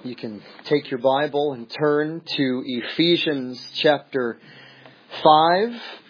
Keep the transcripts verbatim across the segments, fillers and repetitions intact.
You can take your Bible and turn to Ephesians chapter five.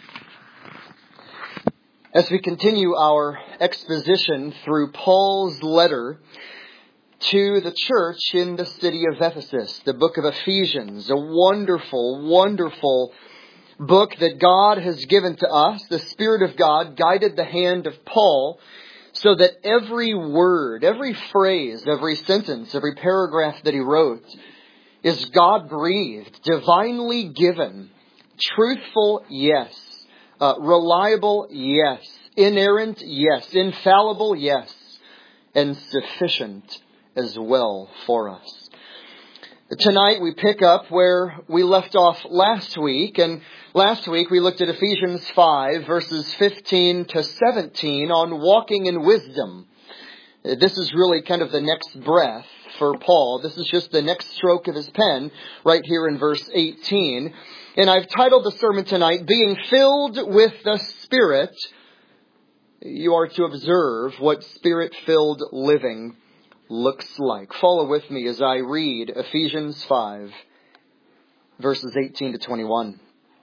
As we continue our exposition through Paul's letter to the church in the city of Ephesus, the book of Ephesians, a wonderful, wonderful book that God has given to us. The Spirit of God guided the hand of Paul so that every word, every phrase, every sentence, every paragraph that he wrote is God-breathed, divinely given, truthful, yes, uh, reliable, yes, inerrant, yes, infallible, yes, and sufficient as well for us. Tonight we pick up where we left off last week, and last week we looked at Ephesians five verses fifteen to seventeen on walking in wisdom. This is really kind of the next breath for Paul. This is just the next stroke of his pen right here in verse eighteen. And I've titled the sermon tonight, Being Filled with the Spirit. You are to observe what Spirit-filled living looks like. Follow with me as I read Ephesians five, verses eighteen to twenty-one.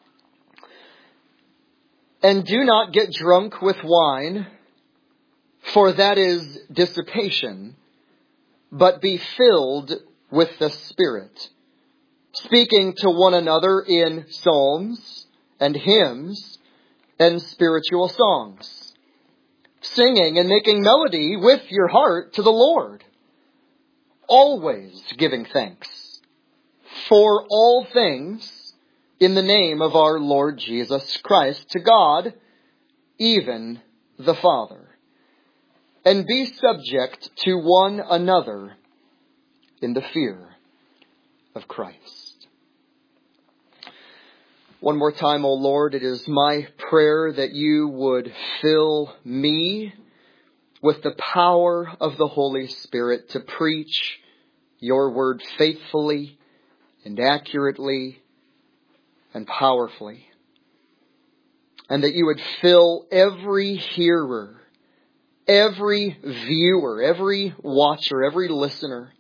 And do not get drunk with wine, for that is dissipation, but be filled with the Spirit, speaking to one another in psalms and hymns and spiritual songs, singing and making melody with your heart to the Lord, always giving thanks for all things in the name of our Lord Jesus Christ to God, even the Father. And be subject to one another in the fear of Christ. One more time, O Lord, it is my prayer that you would fill me with the power of the Holy Spirit to preach your word faithfully and accurately and powerfully. And that you would fill every hearer, every viewer, every watcher, every listener.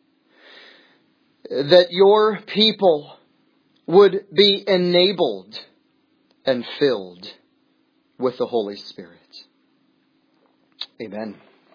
That your people would be enabled and filled with the Holy Spirit. Amen.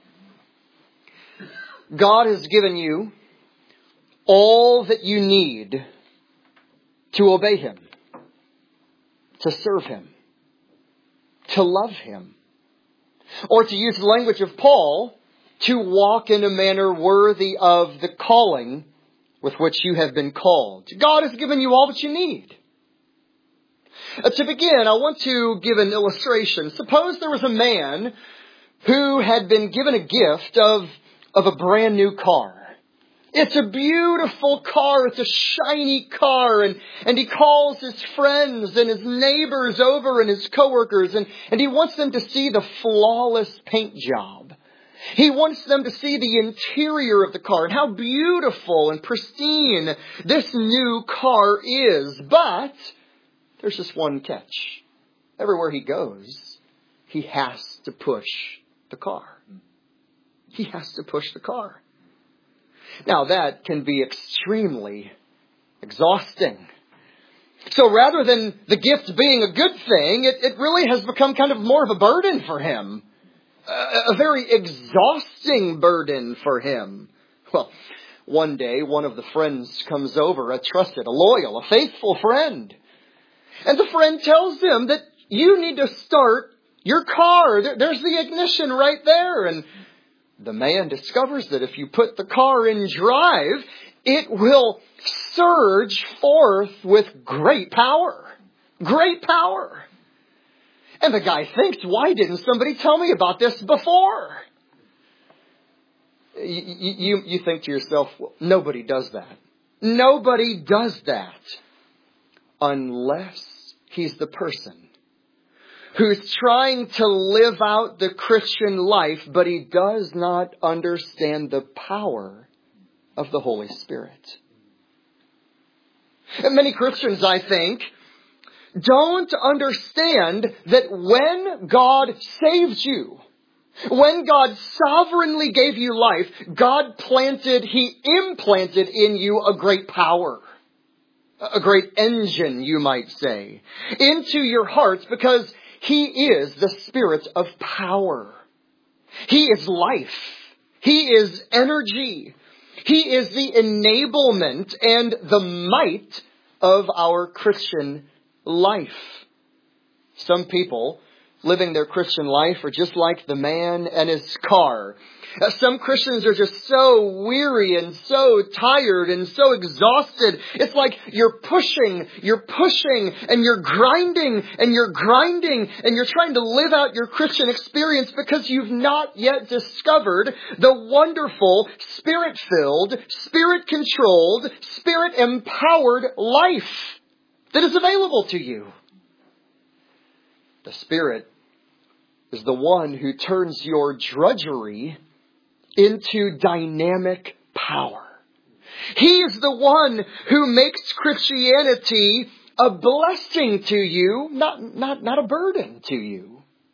God has given you all that you need to obey Him, to serve Him, to love Him, or to use the language of Paul, to walk in a manner worthy of the calling with which you have been called. God has given you all that you need. Uh, to begin, I want to give an illustration. Suppose there was a man who had been given a gift of, of a brand new car. It's a beautiful car. It's a shiny car. And, and he calls his friends and his neighbors over and his coworkers. And, and he wants them to see the flawless paint job. He wants them to see the interior of the car and how beautiful and pristine this new car is. But there's just one catch. Everywhere he goes, he has to push the car. He has to push the car. Now that can be extremely exhausting. So rather than the gift being a good thing, it, it really has become kind of more of a burden for him. A, a very exhausting burden for him. Well, one day one of the friends comes over, a trusted, a loyal, a faithful friend. And the friend tells him that you need to start your car. There, there's the ignition right there. And the man discovers that if you put the car in drive, it will surge forth with great power. Great power. And the guy thinks, why didn't somebody tell me about this before? You, you, you think to yourself, well, nobody does that. Nobody does that unless he's the person who's trying to live out the Christian life, but he does not understand the power of the Holy Spirit. And many Christians, I think, don't understand that when God saves you, When God sovereignly gave you life, God planted, He implanted in you a great power. A great engine, you might say, into your hearts, because He is the Spirit of power. He is life. He is energy. He is the enablement and the might of our Christian life. Some people living their Christian life are just like the man and his car. Uh, some Christians are just so weary and so tired and so exhausted. It's like you're pushing, you're pushing, and you're grinding, and you're grinding, and you're trying to live out your Christian experience because you've not yet discovered the wonderful, Spirit-filled, Spirit-controlled, Spirit-empowered life that is available to you. The Spirit is the one who turns your drudgery into dynamic power. He is the one who makes Christianity a blessing to you, not, not, not a burden to you.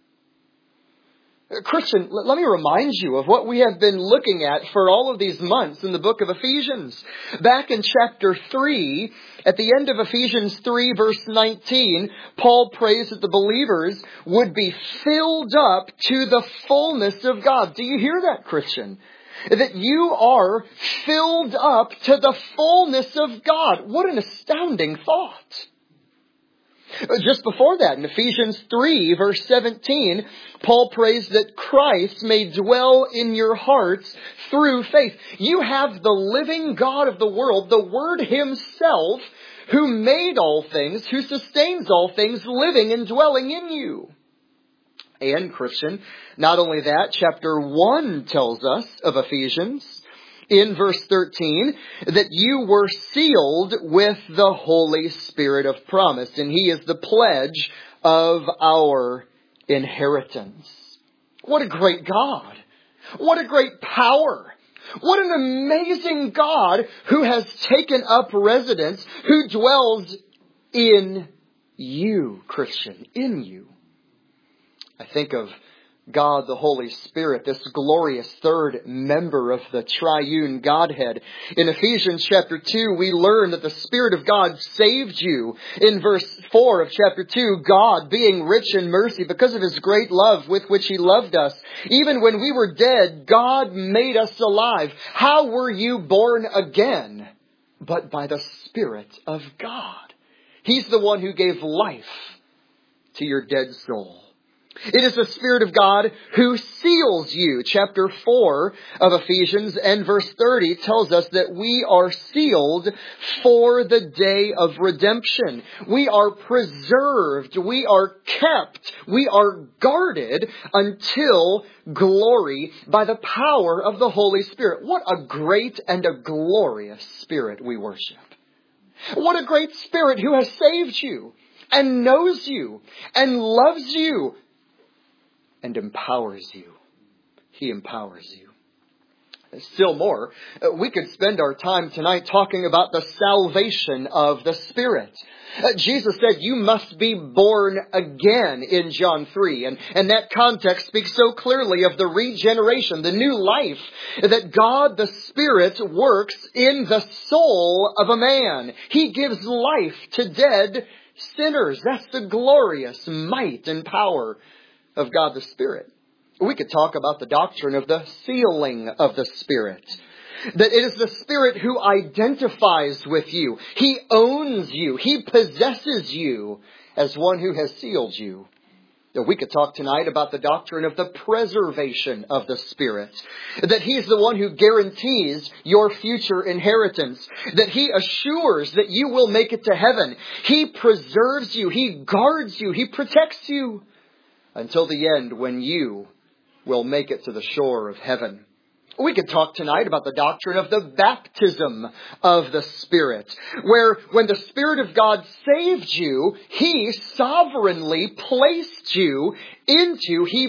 Christian, let me remind you of what we have been looking at for all of these months in the book of Ephesians. Back in chapter three, at the end of Ephesians three, verse nineteen, Paul prays that the believers would be filled up to the fullness of God. Do you hear that, Christian? That you are filled up to the fullness of God. What an astounding thought. Just before that, in Ephesians three, verse seventeen, Paul prays that Christ may dwell in your hearts through faith. You have the living God of the world, the Word Himself, who made all things, who sustains all things, living and dwelling in you. And, Christian, not only that, chapter one tells us of Ephesians, in verse thirteen, that you were sealed with the Holy Spirit of promise, and He is the pledge of our inheritance. What a great God! What a great power! What an amazing God who has taken up residence, who dwells in you, Christian, in you. I think of God, the Holy Spirit, this glorious third member of the triune Godhead. In Ephesians chapter two, we learn that the Spirit of God saved you. In verse four of chapter two, God, being rich in mercy because of His great love with which He loved us, even when we were dead, God made us alive. How were you born again? But by the Spirit of God. He's the one who gave life to your dead soul. It is the Spirit of God who seals you. Chapter four of Ephesians and verse thirty tells us that we are sealed for the day of redemption. We are preserved. We are kept. We are guarded until glory by the power of the Holy Spirit. What a great and a glorious Spirit we worship. What a great Spirit who has saved you and knows you and loves you and empowers you. He empowers you. Still more, we could spend our time tonight talking about the salvation of the Spirit. Jesus said, you must be born again in John three. And, and that context speaks so clearly of the regeneration, the new life that God the Spirit works in the soul of a man. He gives life to dead sinners. That's the glorious might and power of God the Spirit. We could talk about the doctrine of the sealing of the Spirit. That it is the Spirit who identifies with you. He owns you. He possesses you as one who has sealed you. We could talk tonight about the doctrine of the preservation of the Spirit. That He's the one who guarantees your future inheritance. That He assures that you will make it to heaven. He preserves you. He guards you. He protects you until the end when you will make it to the shore of heaven. We could talk tonight about the doctrine of the baptism of the Spirit, where when the Spirit of God saved you, He sovereignly placed you into, He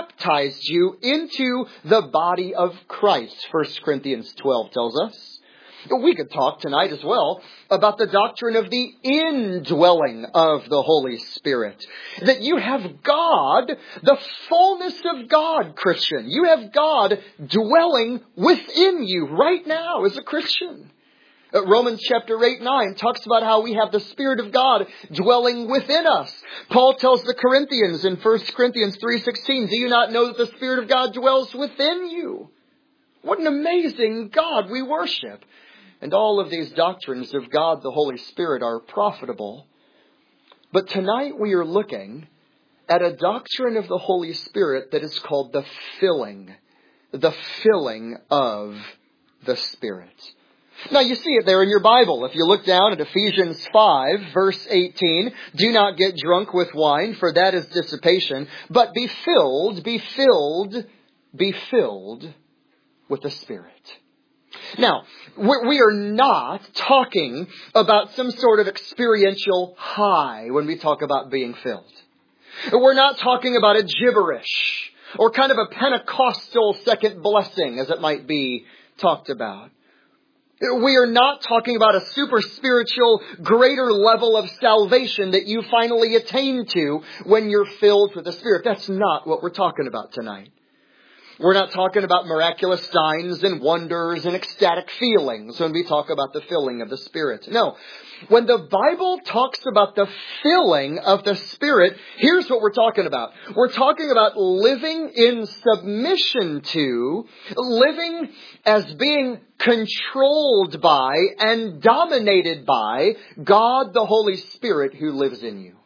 baptized you into the body of Christ. First Corinthians twelve tells us. We could talk tonight as well about the doctrine of the indwelling of the Holy Spirit. That you have God, the fullness of God, Christian. You have God dwelling within you right now as a Christian. Uh, Romans chapter eight, nine talks about how we have the Spirit of God dwelling within us. Paul tells the Corinthians in First Corinthians three sixteen, do you not know that the Spirit of God dwells within you? What an amazing God we worship. And all of these doctrines of God the Holy Spirit are profitable. But tonight we are looking at a doctrine of the Holy Spirit that is called the filling. The filling of the Spirit. Now you see it there in your Bible. If you look down at Ephesians five, verse eighteen, do not get drunk with wine, for that is dissipation, but be filled, be filled, be filled with the Spirit. Now, we are not talking about some sort of experiential high when we talk about being filled. We're not talking about a gibberish or kind of a Pentecostal second blessing, as it might be talked about. We are not talking about a super spiritual, greater level of salvation that you finally attain to when you're filled with the Spirit. That's not what we're talking about tonight. We're not talking about miraculous signs and wonders and ecstatic feelings when we talk about the filling of the Spirit. No. When the Bible talks about the filling of the Spirit, here's what we're talking about. We're talking about living in submission to, living as being controlled by and dominated by God the Holy Spirit who lives in you.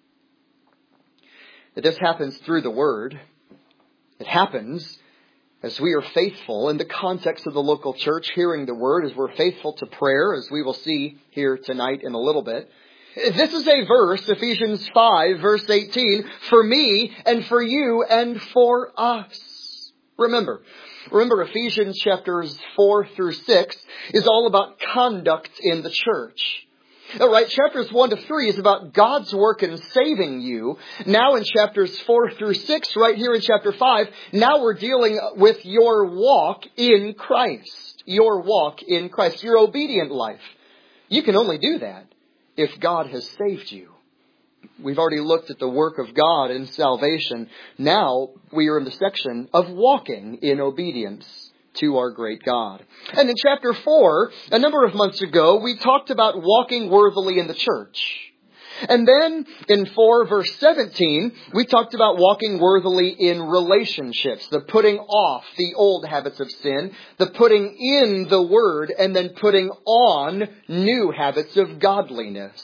This happens through the Word. It happens as we are faithful in the context of the local church, hearing the Word, as we're faithful to prayer, as we will see here tonight in a little bit. This is a verse, Ephesians five, verse eighteen, for me and for you and for us. Remember, remember Ephesians chapters four through six is all about conduct in the church. All right, chapters one to three is about God's work in saving you. Now in chapters four through six, right here in chapter five, now we're dealing with your walk in Christ. Your walk in Christ. Your obedient life. You can only do that if God has saved you. We've already looked at the work of God in salvation. Now we are in the section of walking in obedience to our great God. And in chapter four, a number of months ago, we talked about walking worthily in the church. And then in four verse seventeen, we talked about walking worthily in relationships, the putting off the old habits of sin, the putting in the Word, and then putting on new habits of godliness.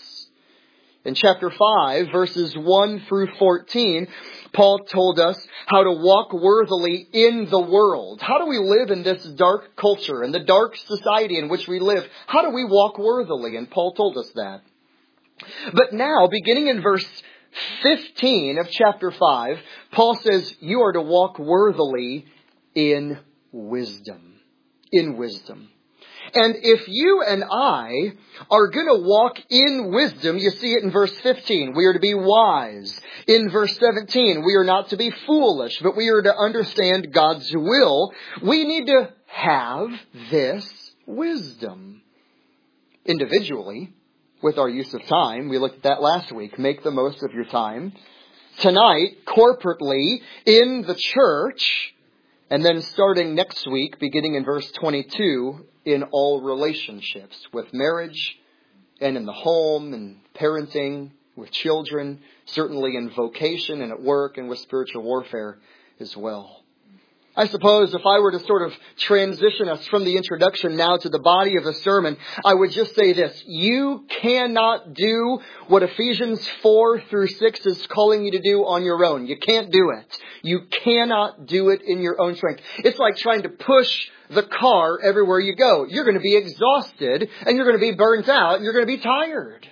In chapter five, verses one through fourteen, Paul told us how to walk worthily in the world. How do we live in this dark culture, in the dark society in which we live? How do we walk worthily? And Paul told us that. But now, beginning in verse fifteen of chapter five, Paul says you are to walk worthily in wisdom. In wisdom. And if you and I are going to walk in wisdom, you see it in verse fifteen. We are to be wise. In verse seventeen, we are not to be foolish, but we are to understand God's will. We need to have this wisdom. Individually, with our use of time, we looked at that last week. Make the most of your time. Tonight, corporately, in the church, and then starting next week, beginning in verse twenty-two, in all relationships, with marriage and in the home and parenting, with children, certainly in vocation and at work and with spiritual warfare as well. I suppose if I were to sort of transition us from the introduction now to the body of the sermon, I would just say this. You cannot do what Ephesians four through six is calling you to do on your own. You can't do it. You cannot do it in your own strength. It's like trying to push the car everywhere you go. You're going to be exhausted and you're going to be burnt out and you're going to be tired.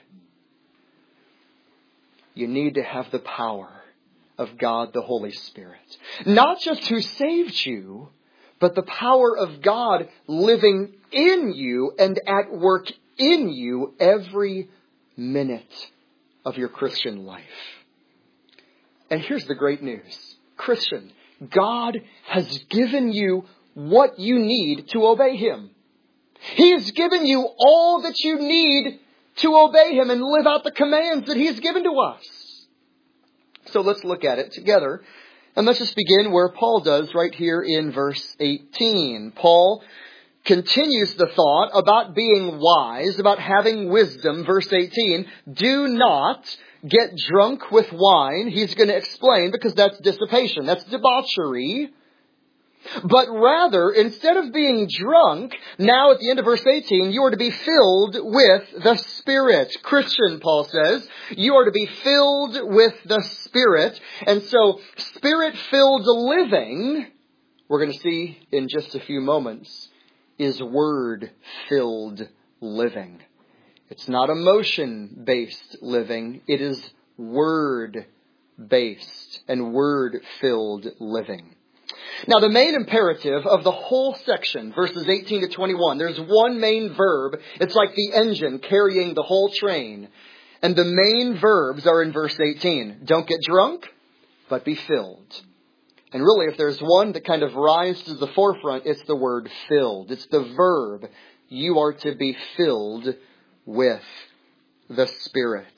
You need to have the power of God the Holy Spirit. Not just who saved you, but the power of God living in you and at work in you every minute of your Christian life. And here's the great news. Christian, God has given you what you need to obey Him. He's given you all that you need to obey Him and live out the commands that He's given to us. So let's look at it together. And let's just begin where Paul does right here in verse eighteen. Paul continues the thought about being wise, about having wisdom. Verse eighteen, do not get drunk with wine. He's going to explain, because that's dissipation. That's debauchery. But rather, instead of being drunk, now at the end of verse eighteen, you are to be filled with the Spirit. Christian, Paul says, you are to be filled with the Spirit. And so, Spirit-filled living, we're going to see in just a few moments, is Word-filled living. It's not emotion-based living. It is Word-based and Word-filled living. Now, the main imperative of the whole section, verses eighteen to twenty-one, there's one main verb. It's like the engine carrying the whole train. And the main verbs are in verse eighteen. Don't get drunk, but be filled. And really, if there's one that kind of rises to the forefront, it's the word filled. It's the verb. You are to be filled with the Spirit.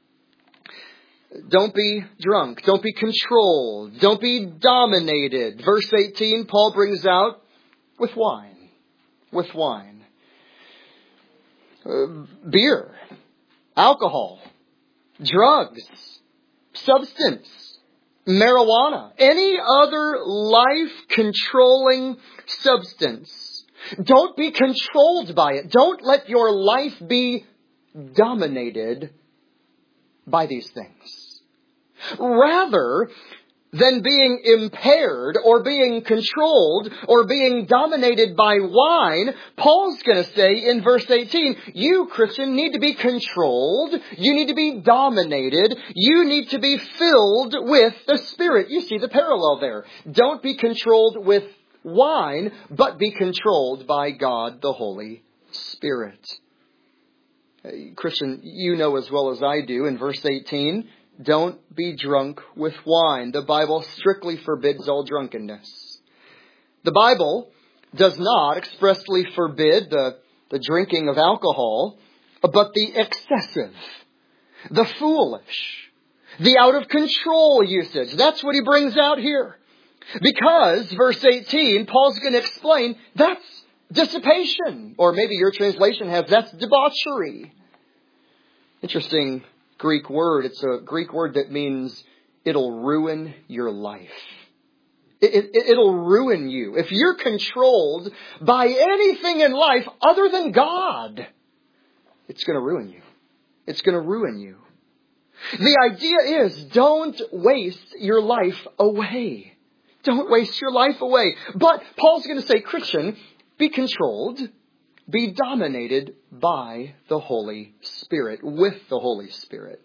Don't be drunk. Don't be controlled. Don't be dominated. Verse eighteen, Paul brings out with wine. With wine. Uh, beer. Alcohol. Drugs. Substance. Marijuana. Any other life-controlling substance. Don't be controlled by it. Don't let your life be dominated by these things. Rather than being impaired or being controlled or being dominated by wine, Paul's going to say in verse eighteen, you, Christian, need to be controlled. You need to be dominated. You need to be filled with the Spirit. You see the parallel there. Don't be controlled with wine, but be controlled by God, the Holy Spirit. Christian, you know as well as I do in verse eighteen, don't be drunk with wine. The Bible strictly forbids all drunkenness. The Bible does not expressly forbid the, the drinking of alcohol, but the excessive, the foolish, the out of control usage. That's what he brings out here. Because, verse eighteen, Paul's going to explain, that's dissipation. Or maybe your translation has, that's debauchery. Interesting Greek word. It's a Greek word that means it'll ruin your life. It, it, it'll ruin you. If you're controlled by anything in life other than God, it's going to ruin you. It's going to ruin you. The idea is, don't waste your life away. Don't waste your life away. But Paul's going to say, Christian, be controlled. Be dominated by the Holy Spirit, with the Holy Spirit.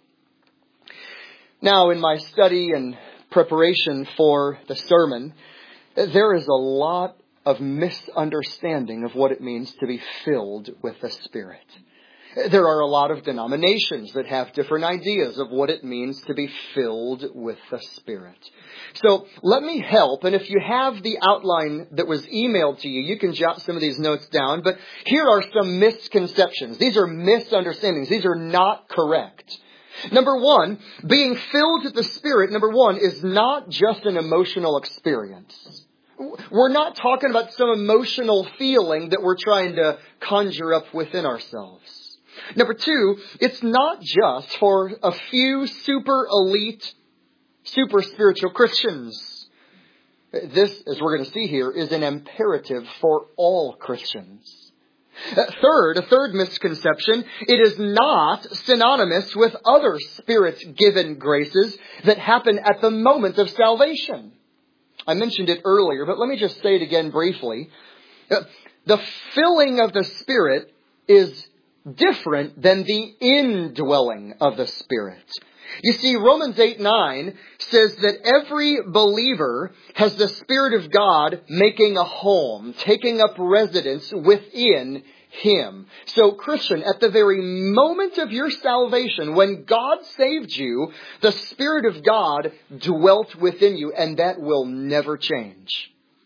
Now, in my study and preparation for the sermon, there is a lot of misunderstanding of what it means to be filled with the Spirit. There are a lot of denominations that have different ideas of what it means to be filled with the Spirit. So let me help. And if you have the outline that was emailed to you, you can jot some of these notes down. But here are some misconceptions. These are misunderstandings. These are not correct. Number one, being filled with the Spirit, number one, is not just an emotional experience. We're not talking about some emotional feeling that we're trying to conjure up within ourselves. Number two, it's not just for a few super elite, super spiritual Christians. This, as we're going to see here, is an imperative for all Christians. Third, a third misconception, it is not synonymous with other Spirit-given graces that happen at the moment of salvation. I mentioned it earlier, but let me just say it again briefly. The filling of the Spirit is different than the indwelling of the Spirit. You see, Romans eight nine says that every believer has the Spirit of God making a home, taking up residence within him. So, Christian, at the very moment of your salvation, when God saved you, the Spirit of God dwelt within you, and that will never change.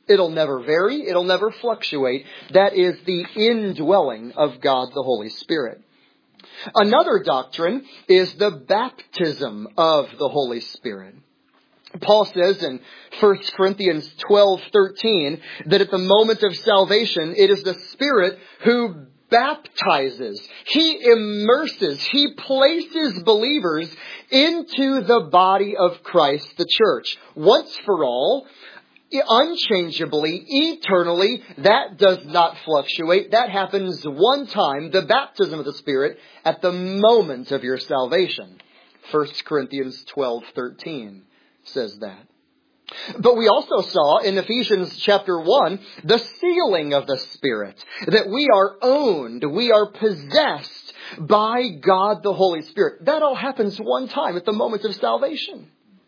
It'll never vary. It'll never fluctuate. That is the indwelling of God the Holy Spirit. Another doctrine is the baptism of the Holy Spirit. Paul says in First Corinthians twelve thirteen that at the moment of salvation, it is the Spirit who baptizes. He immerses. He places believers into the body of Christ, the church, once for all, unchangeably, eternally. That does not fluctuate. That happens one time, the baptism of the Spirit, at the moment of your salvation. First Corinthians twelve thirteen says that. But we also saw in Ephesians chapter one, the sealing of the Spirit, that we are owned, we are possessed by God the Holy Spirit. That all happens one time at the moment of salvation.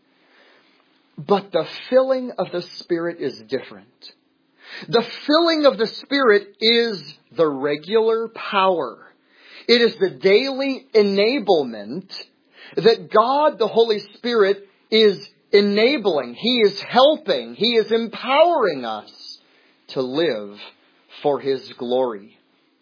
But the filling of the Spirit is different. The filling of the Spirit is the regular power. It is the daily enablement that God the Holy Spirit is enabling. He is helping. He is empowering us to live for His glory.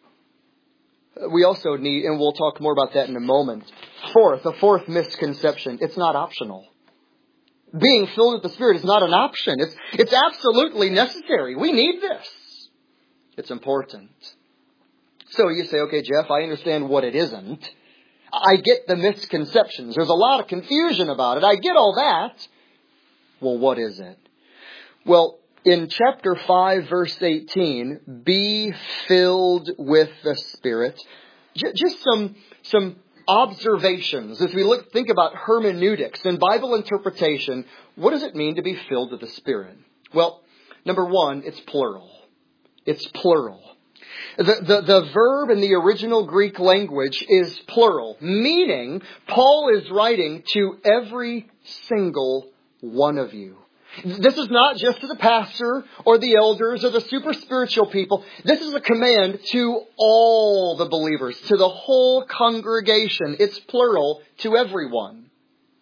We also need, and we'll talk more about that in a moment. Fourth, a fourth misconception. It's not optional. Being filled with the Spirit is not an option. It's, it's absolutely necessary. We need this. It's important. So you say, okay, Jeff, I understand what it isn't. I get the misconceptions. There's a lot of confusion about it. I get all that. Well, what is it? Well, in chapter five, verse eighteen, be filled with the Spirit. J- just some, some observations. As we look, think about hermeneutics and Bible interpretation, what does it mean to be filled with the Spirit? Well, number one, it's plural. It's plural. The, the, the verb in the original Greek language is plural, meaning Paul is writing to every single one of you. This is not just to the pastor or the elders or the super spiritual people. This is a command to all the believers, to the whole congregation. It's plural to everyone.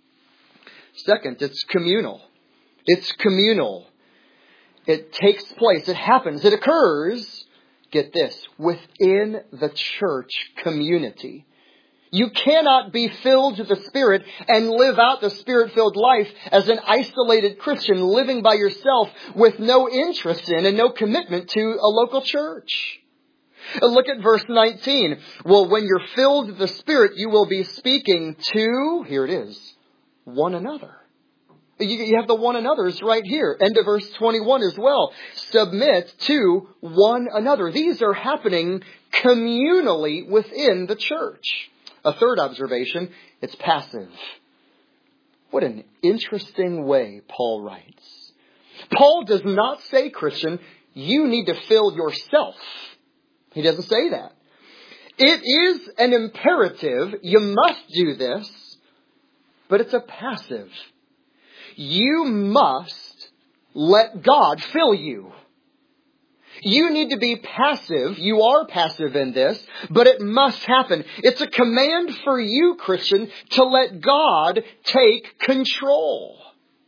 Second, it's communal. It's communal. It takes place. It happens. It occurs. Get this, within the church community. You cannot be filled with the Spirit and live out the Spirit-filled life as an isolated Christian living by yourself with no interest in and no commitment to a local church. Look at verse nineteen. Well, when you're filled with the Spirit, you will be speaking to, here it is, one another. You have the one another's right here. End of verse twenty-one as well. Submit to one another. These are happening communally within the church. A third observation, it's passive. What an interesting way Paul writes. Paul does not say, Christian, you need to fill yourself. He doesn't say that. It is an imperative. You must do this. But it's a passive. You must let God fill you. You need to be passive. You are passive in this, but it must happen. It's a command for you, Christian, to let God take control.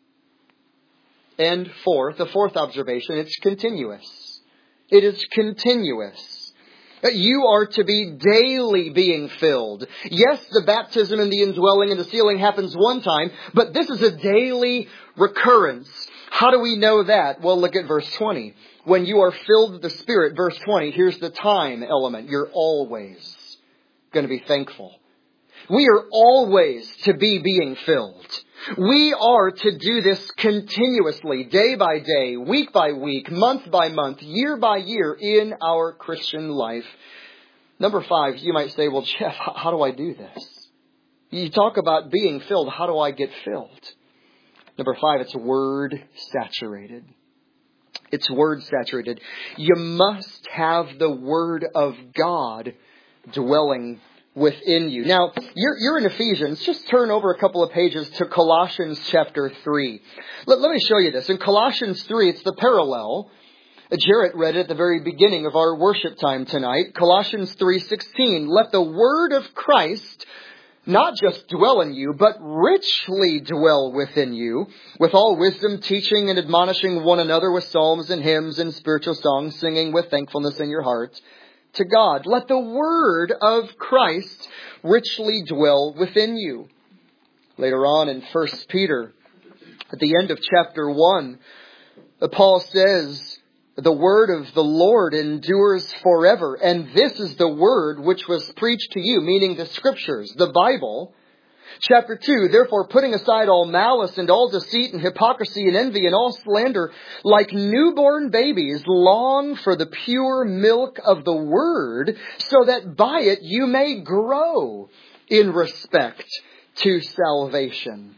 And fourth, the fourth observation, it's continuous. It is continuous. You are to be daily being filled. Yes, the baptism and the indwelling and the sealing happens one time, but this is a daily recurrence. How do we know that? Well, look at verse twenty. When you are filled with the Spirit, verse twenty, here's the time element. You're always going to be thankful. We are always to be being filled. We are to do this continuously, day by day, week by week, month by month, year by year in our Christian life. Number five, you might say, well, Jeff, how do I do this? You talk about being filled. How do I get filled? Number five, it's word saturated. It's word saturated. You must have the Word of God dwelling within you. Now, you're, you're in Ephesians. Just turn over a couple of pages to Colossians chapter three. Let, let me show you this. In Colossians three, it's the parallel. Jarrett read it at the very beginning of our worship time tonight. Colossians three sixteen. Let the word of Christ not just dwell in you, but richly dwell within you, with all wisdom, teaching and admonishing one another with psalms and hymns and spiritual songs, singing with thankfulness in your heart to God. Let the word of Christ richly dwell within you. Later on in First Peter, at the end of chapter one, Paul says, the word of the Lord endures forever. And this is the word which was preached to you, meaning the scriptures, the Bible. Chapter two, therefore putting aside all malice and all deceit and hypocrisy and envy and all slander, like newborn babies, long for the pure milk of the word, so that by it you may grow in respect to salvation.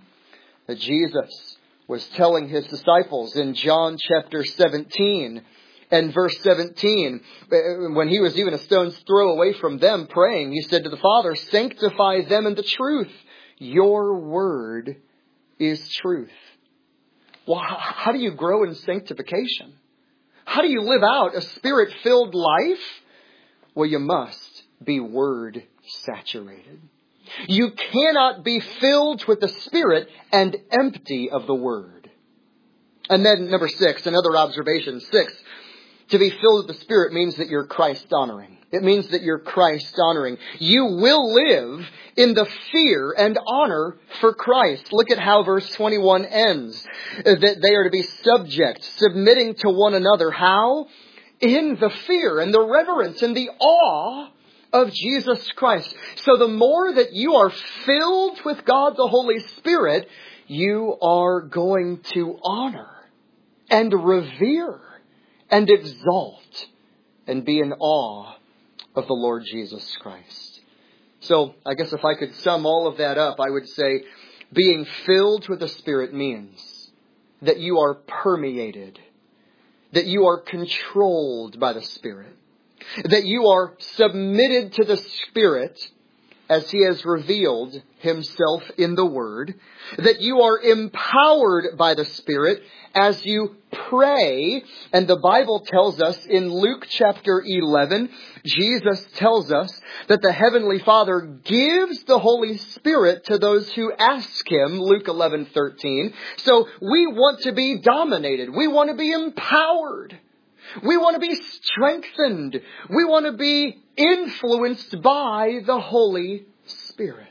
Jesus was telling his disciples in John chapter seventeen and verse seventeen, when he was even a stone's throw away from them praying, he said to the Father, sanctify them in the truth. Your word is truth. Well, how do you grow in sanctification? How do you live out a spirit-filled life? Well, you must be word saturated. You cannot be filled with the Spirit and empty of the Word. And then number six, another observation. Six, to be filled with the Spirit means that you're Christ-honoring. It means that you're Christ-honoring. You will live in the fear and honor for Christ. Look at how verse twenty-one ends. That they are to be subject, submitting to one another. How? In the fear and the reverence and the awe of Jesus Christ. So the more that you are filled with God the Holy Spirit, you are going to honor and revere and exalt and be in awe of the Lord Jesus Christ. So I guess if I could sum all of that up, I would say being filled with the Spirit means that you are permeated, that you are controlled by the Spirit, that you are submitted to the Spirit as He has revealed Himself in the Word, that you are empowered by the Spirit as you pray. And the Bible tells us in Luke chapter eleven, Jesus tells us that the Heavenly Father gives the Holy Spirit to those who ask Him, Luke eleven thirteen. So we want to be dominated. We want to be empowered. We want to be strengthened. We want to be influenced by the Holy Spirit.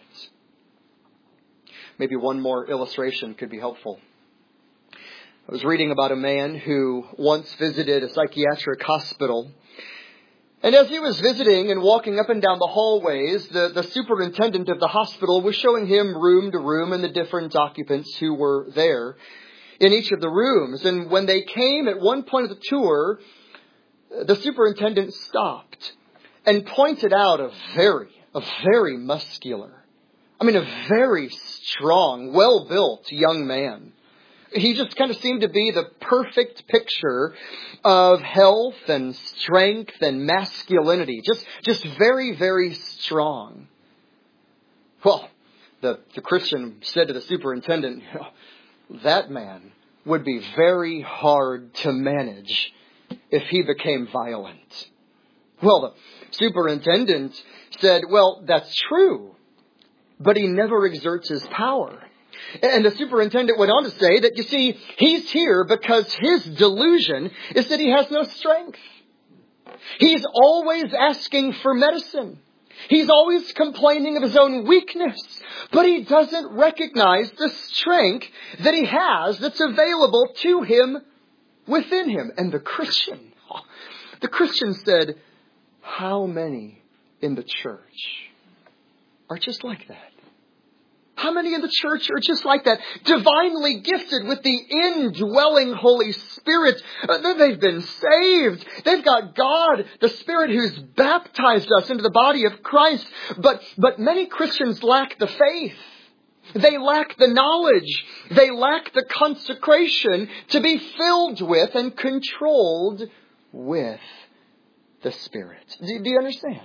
Maybe one more illustration could be helpful. I was reading about a man who once visited a psychiatric hospital. And as he was visiting and walking up and down the hallways, the, the superintendent of the hospital was showing him room to room and the different occupants who were there in each of the rooms. And when they came at one point of the tour, the superintendent stopped and pointed out a very, a very muscular, I mean, a very strong, well-built young man. He just kind of seemed to be the perfect picture of health and strength and masculinity. Just, just very, very strong. Well, the, the Christian said to the superintendent, that man would be very hard to manage if he became violent. Well, the superintendent said, well, that's true, but he never exerts his power. And the superintendent went on to say that, you see, he's here because his delusion is that he has no strength. He's always asking for medicine. He's always complaining of his own weakness, but he doesn't recognize the strength that he has that's available to him within him. And the Christian, the Christian said, how many in the church are just like that? How many in the church are just like that? Divinely gifted with the indwelling Holy Spirit. Uh, they've been saved. They've got God, the Spirit who's baptized us into the body of Christ. But, but many Christians lack the faith. They lack the knowledge. They lack the consecration to be filled with and controlled with the Spirit. Do, do you understand?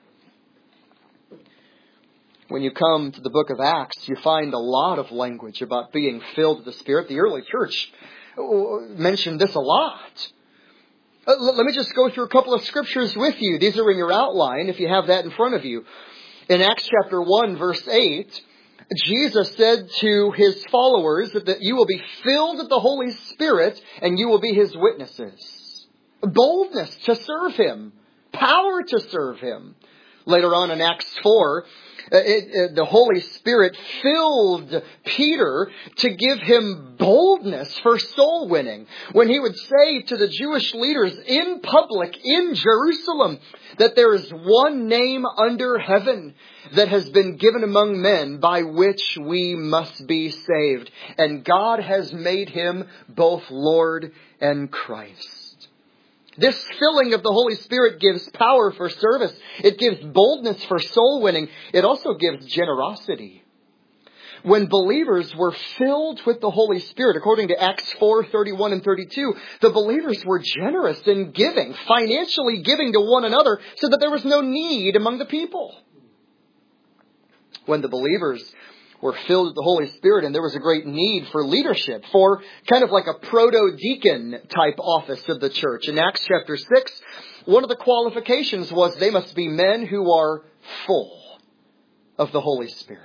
When you come to the book of Acts, you find a lot of language about being filled with the Spirit. The early church mentioned this a lot. Let me just go through a couple of scriptures with you. These are in your outline if you have that in front of you. In Acts chapter one, verse eight, Jesus said to his followers that, that you will be filled with the Holy Spirit and you will be his witnesses. Boldness to serve him. Power to serve him. Later on in Acts four, it, it, the Holy Spirit filled Peter to give him boldness for soul winning. When he would say to the Jewish leaders in public in Jerusalem that there is one name under heaven that has been given among men by which we must be saved. And God has made him both Lord and Christ. This filling of the Holy Spirit gives power for service. It gives boldness for soul winning. It also gives generosity. When believers were filled with the Holy Spirit, according to Acts four, thirty-one and thirty-two, the believers were generous in giving, financially giving to one another so that there was no need among the people. When the believers were filled with the Holy Spirit and there was a great need for leadership, for kind of like a proto-deacon type office of the church. In Acts chapter six, one of the qualifications was they must be men who are full of the Holy Spirit.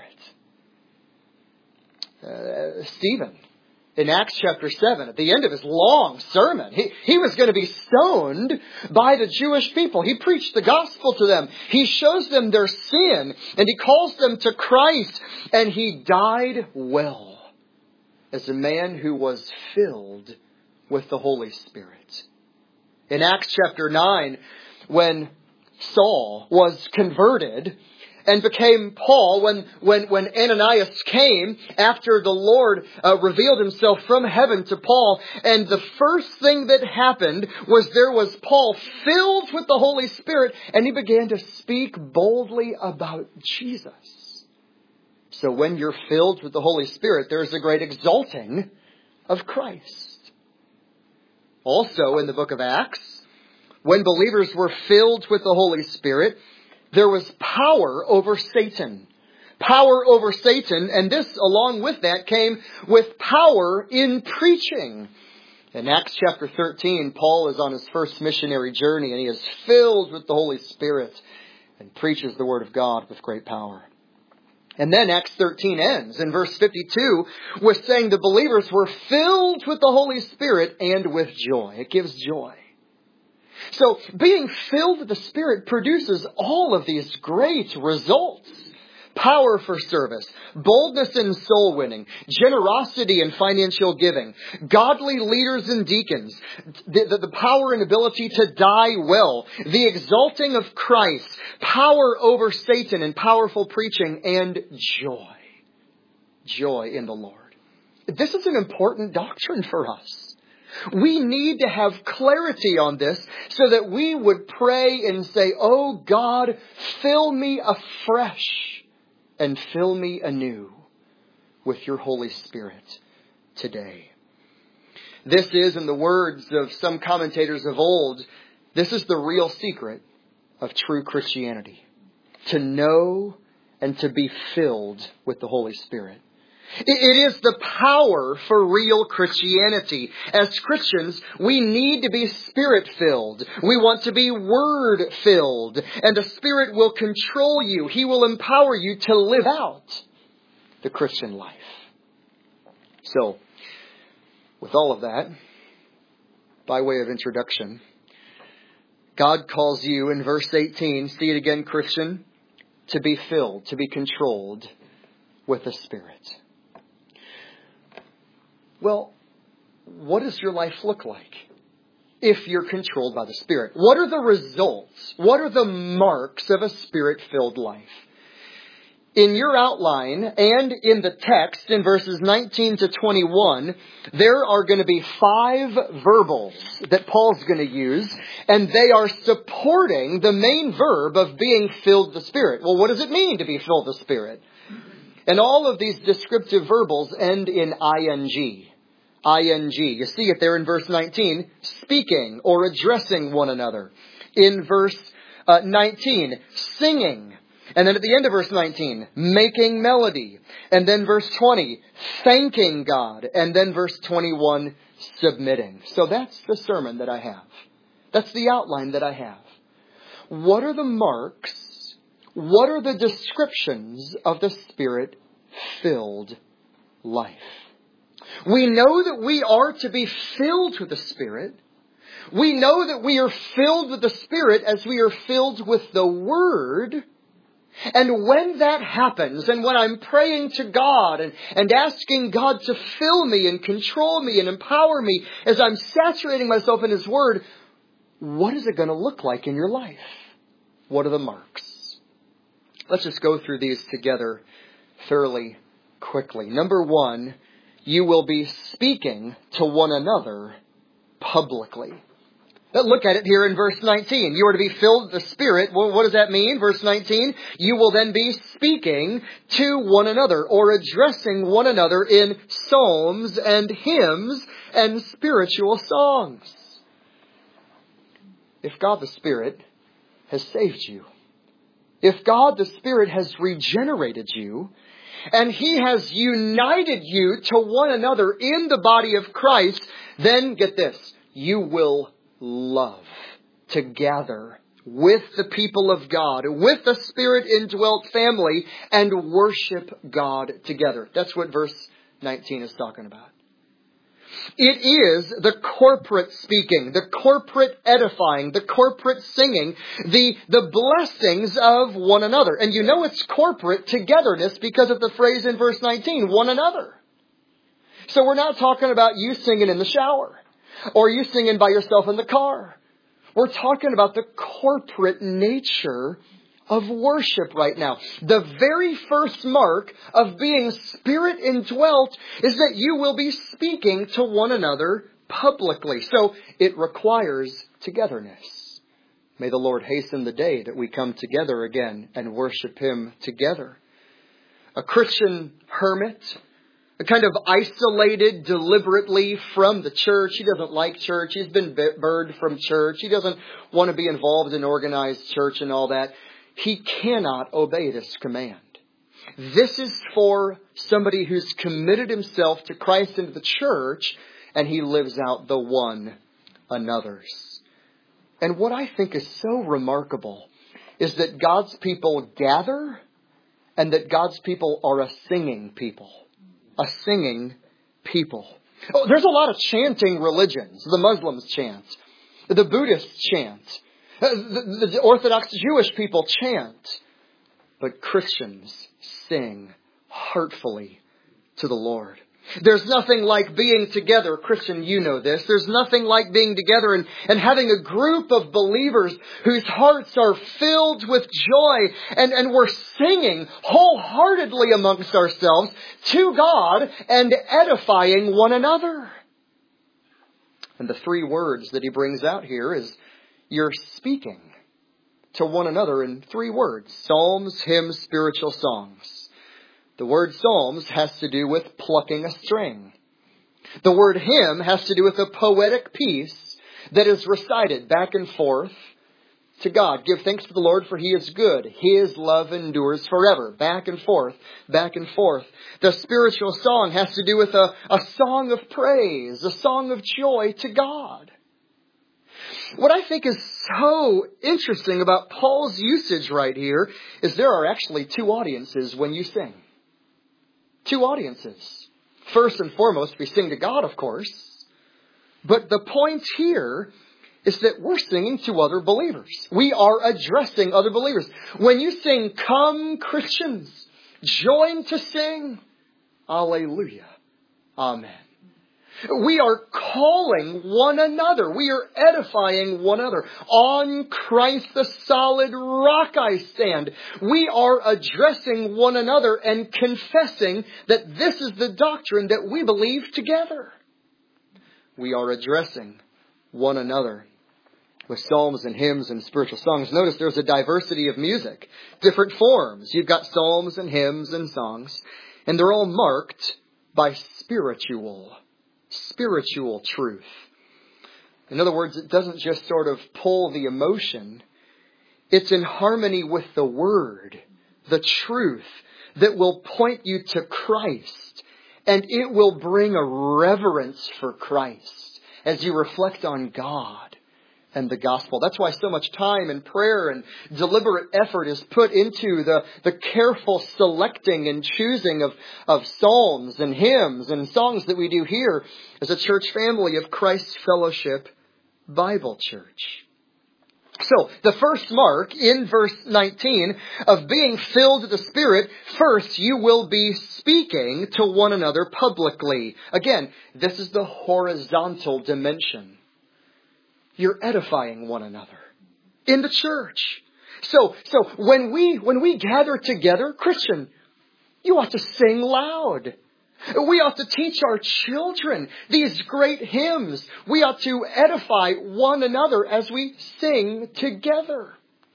Uh, Stephen, in Acts chapter seven, at the end of his long sermon, he, he was going to be stoned by the Jewish people. He preached the gospel to them. He shows them their sin and he calls them to Christ. And he died well as a man who was filled with the Holy Spirit. In Acts chapter nine, when Saul was converted and became Paul, when, when, when Ananias came after the Lord uh, revealed himself from heaven to Paul. And the first thing that happened was there was Paul filled with the Holy Spirit and he began to speak boldly about Jesus. So when you're filled with the Holy Spirit, there's a great exalting of Christ. Also in the book of Acts, when believers were filled with the Holy Spirit, there was power over Satan. Power over Satan, and this, along with that, came with power in preaching. In Acts chapter thirteen, Paul is on his first missionary journey, and he is filled with the Holy Spirit and preaches the Word of God with great power. And then Acts thirteen ends in verse fifty-two with saying the believers were filled with the Holy Spirit and with joy. It gives joy. So being filled with the Spirit produces all of these great results. Power for service, boldness in soul winning, generosity in financial giving, godly leaders and deacons, the, the, the power and ability to die well, the exalting of Christ, power over Satan and powerful preaching, and joy. Joy in the Lord. This is an important doctrine for us. We need to have clarity on this so that we would pray and say, "Oh God, fill me afresh and fill me anew with your Holy Spirit today." This is, in the words of some commentators of old, this is the real secret of true Christianity. To know and to be filled with the Holy Spirit. It is the power for real Christianity. As Christians, we need to be Spirit-filled. We want to be Word-filled. And the Spirit will control you. He will empower you to live out the Christian life. So, with all of that, by way of introduction, God calls you in verse eighteen, see it again, Christian, to be filled, to be controlled with the Spirit. Well, what does your life look like if you're controlled by the Spirit? What are the results? What are the marks of a Spirit-filled life? In your outline and in the text in verses nineteen to twenty-one, there are going to be five verbals that Paul's going to use, and they are supporting the main verb of being filled with the Spirit. Well, what does it mean to be filled with the Spirit? And all of these descriptive verbals end in ing. ing. You see it there in verse nineteen, speaking or addressing one another. In verse uh, nineteen, singing. And then at the end of verse nineteen, making melody. And then verse twenty, thanking God. And then verse twenty-one, submitting. So that's the sermon that I have. That's the outline that I have. What are the marks? what are the descriptions of the Spirit-filled life? We know that we are to be filled with the Spirit. We know that we are filled with the Spirit as we are filled with the Word. And when that happens, and when I'm praying to God and, and asking God to fill me and control me and empower me as I'm saturating myself in His Word, what is it going to look like in your life? What are the marks? Let's just go through these together fairly quickly. Number one, you will be speaking to one another publicly. Look at it here in verse nineteen. You are to be filled with the Spirit. Well, what does that mean? Verse nineteen, you will then be speaking to one another or addressing one another in psalms and hymns and spiritual songs. If God the Spirit has saved you, if God the Spirit has regenerated you, and He has united you to one another in the body of Christ, then get this, you will love to gather with the people of God, with the Spirit indwelt family, and worship God together. That's what verse nineteen is talking about. It is the corporate speaking, the corporate edifying, the corporate singing, the, the blessings of one another. And you know it's corporate togetherness because of the phrase in verse nineteen, one another. So we're not talking about you singing in the shower or you singing by yourself in the car. We're talking about the corporate nature of worship right now. The very first mark of being Spirit indwelt is that you will be speaking to one another publicly. So it requires togetherness. May the Lord hasten the day that we come together again and worship Him together. A Christian hermit, a kind of isolated deliberately from the church. He doesn't like church. He's been burned from church. He doesn't want to be involved in organized church and all that. He cannot obey this command. This is for somebody who's committed himself to Christ and to the church, and he lives out the one another's. And what I think is so remarkable is that God's people gather, and that God's people are a singing people. A singing people. Oh, there's a lot of chanting religions. The Muslims chant. The Buddhists chant. The, the Orthodox Jewish people chant. But Christians sing heartfully to the Lord. There's nothing like being together. Christian, you know this. There's nothing like being together and, and having a group of believers whose hearts are filled with joy. And, and we're singing wholeheartedly amongst ourselves to God and edifying one another. And the three words that he brings out here is you're speaking to one another in three words. Psalms, hymns, spiritual songs. The word psalms has to do with plucking a string. The word hymn has to do with a poetic piece that is recited back and forth to God. Give thanks to the Lord, for He is good. His love endures forever. Back and forth, back and forth. The spiritual song has to do with a, a song of praise, a song of joy to God. What I think is so interesting about Paul's usage right here is there are actually two audiences when you sing. Two audiences. First and foremost, we sing to God, of course. But the point here is that we're singing to other believers. We are addressing other believers. When you sing, come Christians, join to sing, Alleluia, Amen. We are calling one another. We are edifying one another. On Christ the solid rock I stand. We are addressing one another and confessing that this is the doctrine that we believe together. We are addressing one another with psalms and hymns and spiritual songs. Notice there's a diversity of music, different forms. You've got psalms and hymns and songs, and they're all marked by spiritual Spiritual truth. In other words, it doesn't just sort of pull the emotion. It's in harmony with the Word, the truth that will point you to Christ. And it will bring a reverence for Christ as you reflect on God and the gospel. That's why so much time and prayer and deliberate effort is put into the, the careful selecting and choosing of, of psalms and hymns and songs that we do here as a church family of Christ Fellowship Bible Church. So, the first mark in verse nineteen of being filled with the Spirit, first you will be speaking to one another publicly. Again, this is the horizontal dimension. You're edifying one another in the church. So, so when we, when we gather together, Christian, you ought to sing loud. We ought to teach our children these great hymns. We ought to edify one another as we sing together.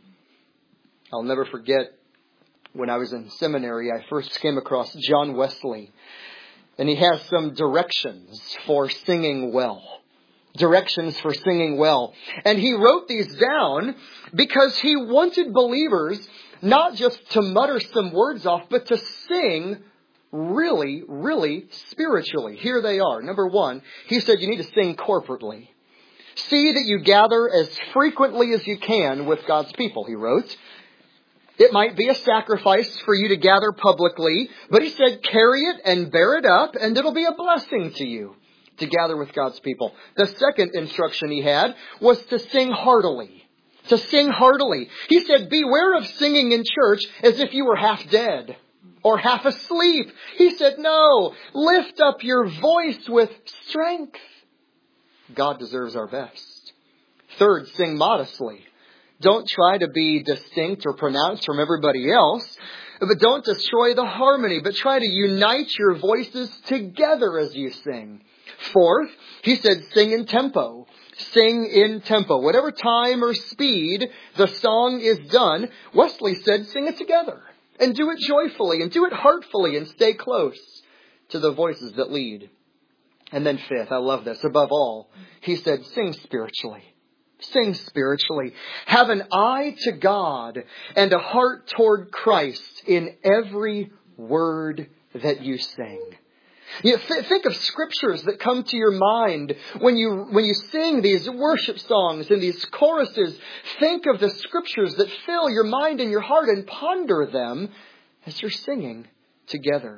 I'll never forget when I was in seminary, I first came across John Wesley. And he has some directions for singing well. Directions for singing well. And he wrote these down because he wanted believers not just to mutter some words off, but to sing really, really spiritually. Here they are. Number one, he said you need to sing corporately. See that you gather as frequently as you can with God's people, he wrote. It might be a sacrifice for you to gather publicly, but he said carry it and bear it up, and it'll be a blessing to you to gather with God's people. The second instruction he had was to sing heartily. To sing heartily. He said, beware of singing in church as if you were half dead or half asleep. He said, no, lift up your voice with strength. God deserves our best. Third, sing modestly. Don't try to be distinct or pronounced from everybody else, but don't destroy the harmony, but try to unite your voices together as you sing. Fourth, he said, sing in tempo. Sing in tempo. Whatever time or speed the song is done, Wesley said, sing it together. And do it joyfully and do it heartfully and stay close to the voices that lead. And then fifth, I love this, above all, he said, sing spiritually. Sing spiritually. Have an eye to God and a heart toward Christ in every word that you sing. You know, th- think of scriptures that come to your mind when you when you sing these worship songs and these choruses. Think of the scriptures that fill your mind and your heart and ponder them as you're singing together.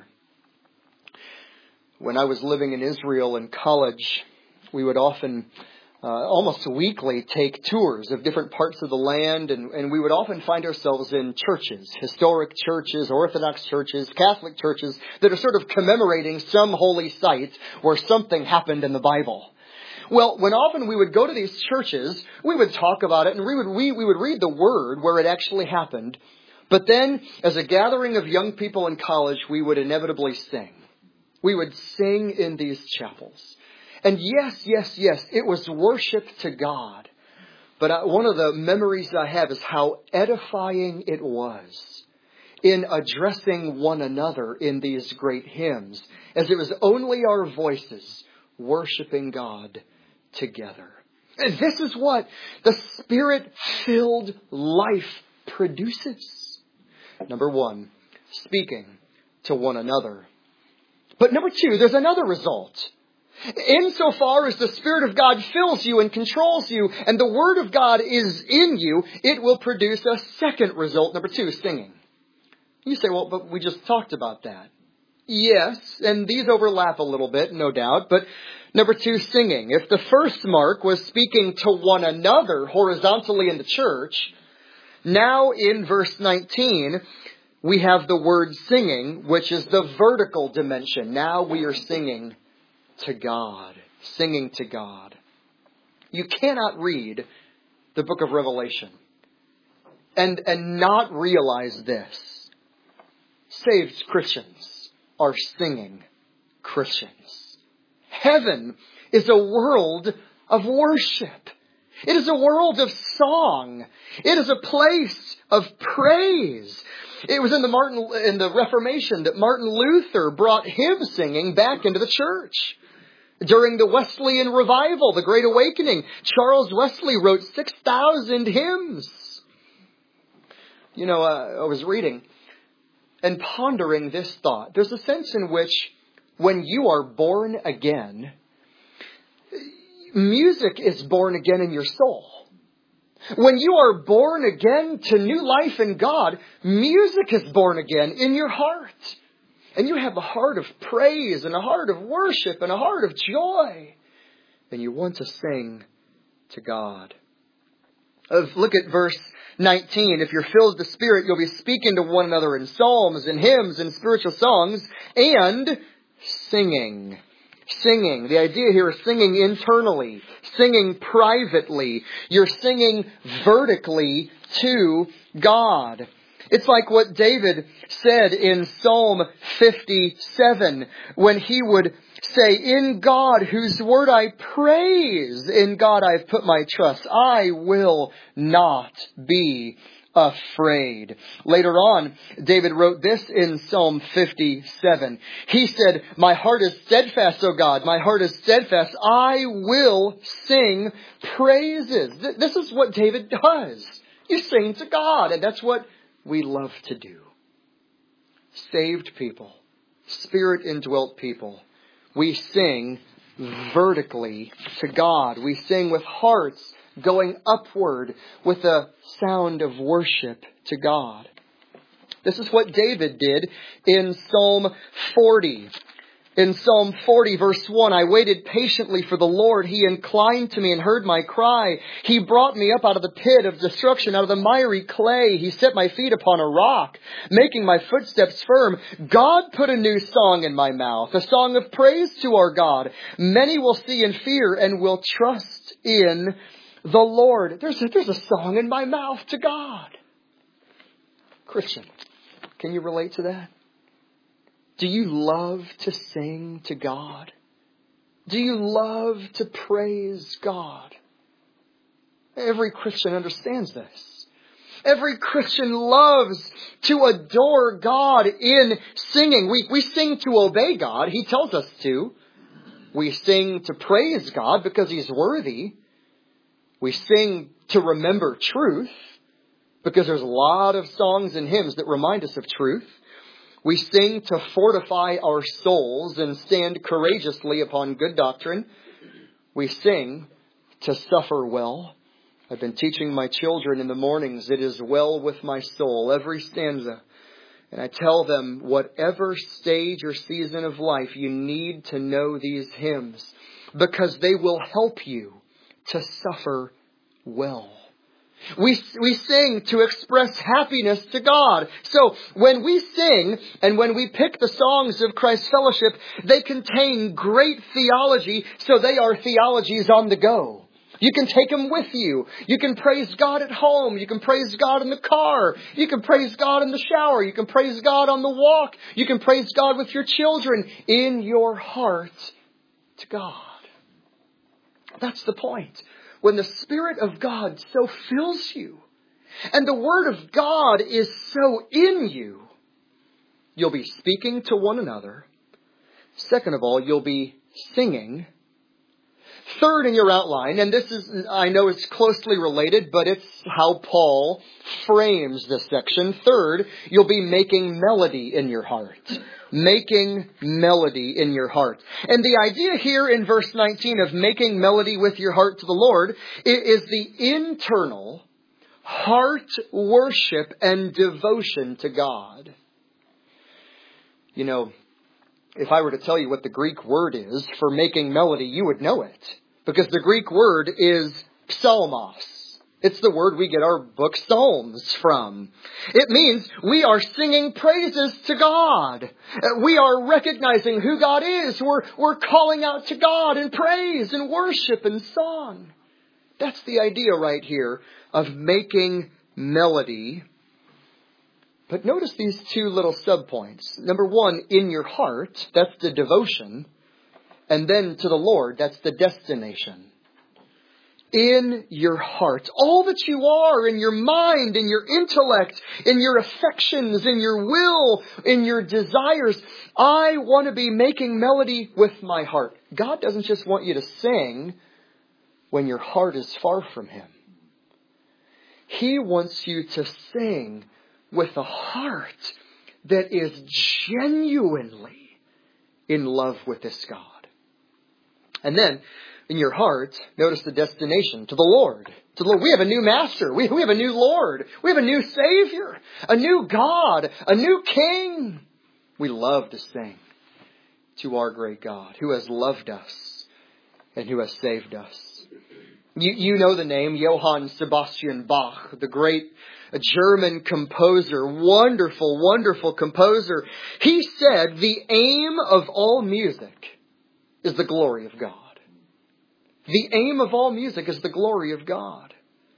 When I was living in Israel in college, we would often Uh, almost weekly take tours of different parts of the land, and, and we would often find ourselves in churches, historic churches, Orthodox churches, Catholic churches that are sort of commemorating some holy site where something happened in the Bible. Well, when often we would go to these churches, we would talk about it and we would, we, we would read the word where it actually happened. But then, as a gathering of young people in college, we would inevitably sing. We would sing in these chapels. And yes, yes, yes, it was worship to God. But I, one of the memories I have is how edifying it was in addressing one another in these great hymns, as it was only our voices worshiping God together. And this is what the Spirit-filled life produces. Number one, speaking to one another. But number two, there's another result. Insofar as the Spirit of God fills you and controls you and the Word of God is in you, it will produce a second result. Number two, singing. You say, well, but we just talked about that. Yes, and these overlap a little bit, no doubt. But number two, singing. If the first mark was speaking to one another horizontally in the church, now in verse nineteen, we have the word singing, which is the vertical dimension. Now we are singing to God, singing to God. You cannot read the book of Revelation and, and not realize this. Saved Christians are singing Christians. Heaven is a world of worship. It is a world of song. It is a place of praise. It was in the Martin in the Reformation that Martin Luther brought hymn singing back into the church. During the Wesleyan revival, the Great Awakening, Charles Wesley wrote six thousand hymns. You know, uh, I was reading and pondering this thought. There's a sense in which when you are born again, music is born again in your soul. When you are born again to new life in God, music is born again in your heart. And you have a heart of praise and a heart of worship and a heart of joy. And you want to sing to God. Look at verse nineteen. If you're filled with the Spirit, you'll be speaking to one another in psalms and hymns and spiritual songs and singing. Singing. The idea here is singing internally, singing privately. You're singing vertically to God. It's like what David said in Psalm fifty-seven when he would say, in God whose word I praise, in God I've put my trust. I will not be afraid. Later on, David wrote this in Psalm fifty-seven. He said, my heart is steadfast, O God. My heart is steadfast. I will sing praises. This is what David does. You sing to God. And that's what we love to do. Saved people, Spirit indwelt people. We sing vertically to God. We sing with hearts going upward with a sound of worship to God. This is what David did in Psalm forty. In Psalm forty, verse one, I waited patiently for the Lord. He inclined to me and heard my cry. He brought me up out of the pit of destruction, out of the miry clay. He set my feet upon a rock, making my footsteps firm. God put a new song in my mouth, a song of praise to our God. Many will see and fear and will trust in the Lord. There's a, there's a song in my mouth to God. Christian, can you relate to that? Do you love to sing to God? Do you love to praise God? Every Christian understands this. Every Christian loves to adore God in singing. We, we sing to obey God. He tells us to. We sing to praise God because He's worthy. We sing to remember truth because there's a lot of songs and hymns that remind us of truth. We sing to fortify our souls and stand courageously upon good doctrine. We sing to suffer well. I've been teaching my children in the mornings, it is well with my soul, every stanza. And I tell them, whatever stage or season of life, you need to know these hymns because they will help you to suffer well. We, we sing to express happiness to God. So when we sing and when we pick the songs of Christ Fellowship, they contain great theology, so they are theologies on the go. You can take them with you. You can praise God at home. You can praise God in the car. You can praise God in the shower. You can praise God on the walk. You can praise God with your children in your heart to God. That's the point. When the Spirit of God so fills you and the Word of God is so in you, you'll be speaking to one another. Second of all, you'll be singing. Third in your outline, and this is, I know it's closely related, but it's how Paul frames this section. Third, you'll be making melody in your heart. Making melody in your heart. And the idea here in verse nineteen of making melody with your heart to the Lord is the internal heart worship and devotion to God. You know, if I were to tell you what the Greek word is for making melody, you would know it. Because the Greek word is psalmos. It's the word we get our book Psalms from. It means we are singing praises to God. We are recognizing who God is. We're, we're calling out to God in praise and worship and song. That's the idea right here of making melody. But notice these two little subpoints. Number one, in your heart, that's the devotion. And then to the Lord, that's the destination. In your heart, all that you are, in your mind, in your intellect, in your affections, in your will, in your desires, I want to be making melody with my heart. God doesn't just want you to sing when your heart is far from Him. He wants you to sing with a heart that is genuinely in love with this God. And then, in your heart, notice the destination, to the Lord. To the Lord. We have a new master. We, we have a new Lord. We have a new Savior. A new God. A new King. We love to sing to our great God who has loved us and who has saved us. You, you know the name, Johann Sebastian Bach, the great German composer, wonderful, wonderful composer. He said the aim of all music is the glory of God. The aim of all music is the glory of God.